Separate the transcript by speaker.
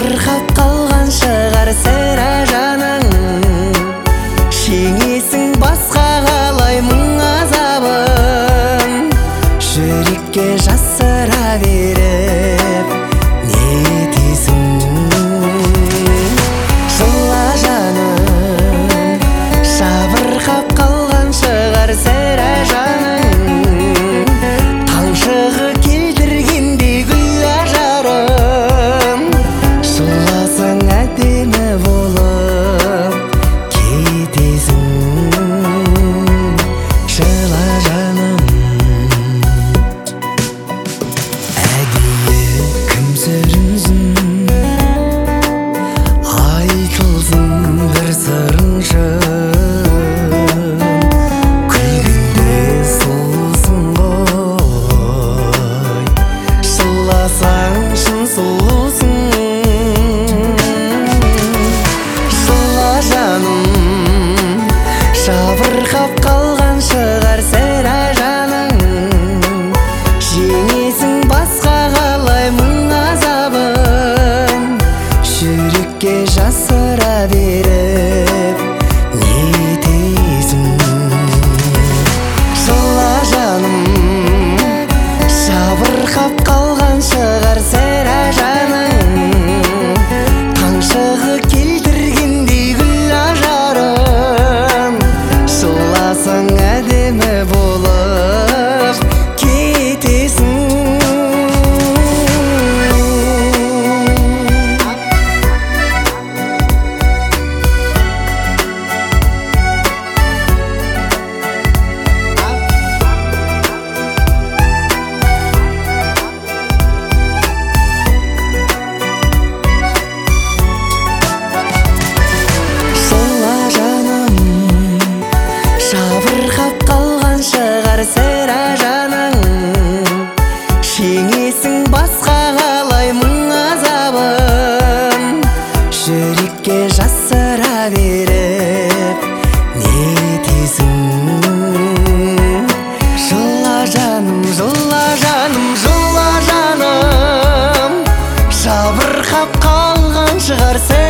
Speaker 1: жабырқап қалған шығар сірә жаның, жеңесің басқа қалай мұң азабын, жүрекке жасыра беріп не етесің? Жыла жаным, жабырқап қалған шығар сірә жаның, тамшығы келтіргендей гүл ажарым, жыласаң әдемі болып кетесің. Жыла жаным, әдейі кім сүрінсін, айтылсын бір сырың шын, күлгенде сұлусың ғой, жыласаң шын сұлусың. Жыла жаным, жабырқап қалған шығар сірә жаның, жеңесің басқа қалай мұң азабын, жүрекке жасыра беріп не етесің? Жыла жаным, жабырқап қалған шығар сірә жаның, тамшығы келтіргендей гүл ажарым, жыласаң әдемі болып кетесің. Жыла жаным, жабырқап қалған шығар сірә жаның, жеңесің басқа қалай мұң азабын, жүрекке жасыра беріп не етесің? Жыла жаным, жыла жаным, жыла жаным, жабырқап қалған шығар